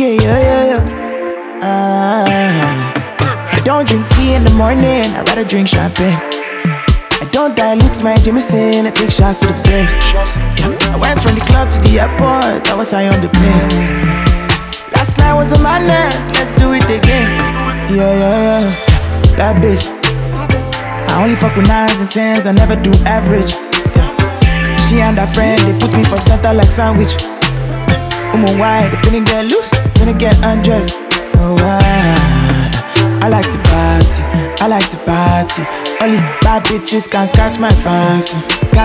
Okay, yo. I don't drink tea in the morning, I'd rather drink champagne. I don't dilute my Jameson, I take shots to the brain. I went from the club to the airport, I was high on the plane. Last night was a madness, let's do it again. Yeah. That bitch, I only fuck with 9s and 10s, I never do average. Yeah. She and her friend, they put me for center like sandwich. Why? They finna get loose, finna get undressed. Oh, I like to party. Only bad bitches can catch my fancy.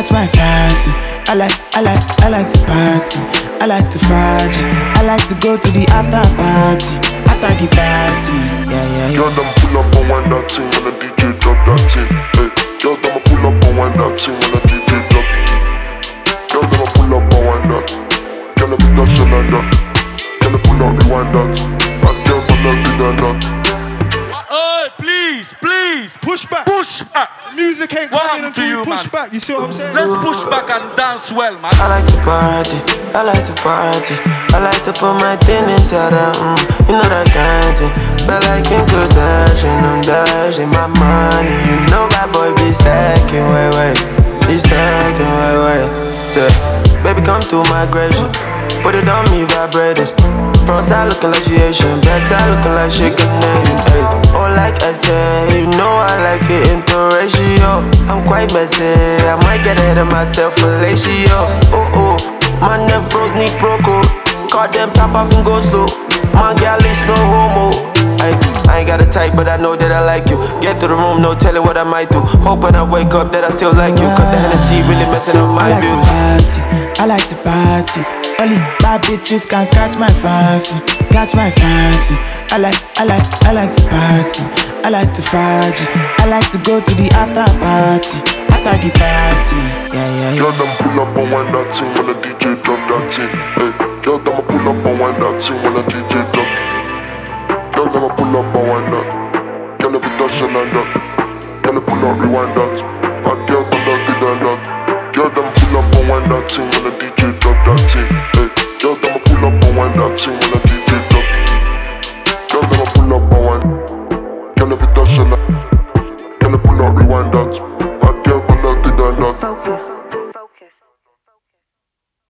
I like to party. I like to party. I like to go to the after party. After the party, yeah. Girl, them pull up and wind that thing when the DJ drop that thing. Hey, girl, them pull up and wind that thing when the DJ drop. Girl, them pull up and wind that. Girl, them be dashing like that. Girl, them pull up and wind that. And girl, them not be done that. Hey, please, push back. Music ain't coming until you push back. You see what I'm saying? Let's push back and dance well, man. I like to party. I like to put my thing inside out. You know that kind of thing. Feel like Kim Kardashian, I'm dashing my money. You know that boy be stacking, wait. He's stacking, wait. Baby, come to migration. Put it on me, vibrated. Front side looking like she Asian, back side looking like she Canadian. Ay. Oh, like I said, you know I like it into ratio. I'm quite messy, I might get ahead of myself for ratio. Oh, my name froze, need proco. Caught them top off and go slow. My gal is no homo. I ain't got a type, but I know that I like you. Get to the room, no telling what I might do. Hope when I wake up that I still like you. Cause the Hennessy really messing up my views. I like to party. Only bad bitches can catch my fancy. I like to party. I like to party. I like to go to the after party. After the party, yeah. Girl, them pull up and wind that thing when the DJ drop that thing. Hey, girl, them pull up and wind that thing when the DJ drop. Girl, them pull up and wind that. Girl, them be dashing like that. Girl, them pull up, rewind that. And girl, them not be done that. Girl, them pull up and wind that thing when the DJ drop that thing. Hey, girl, them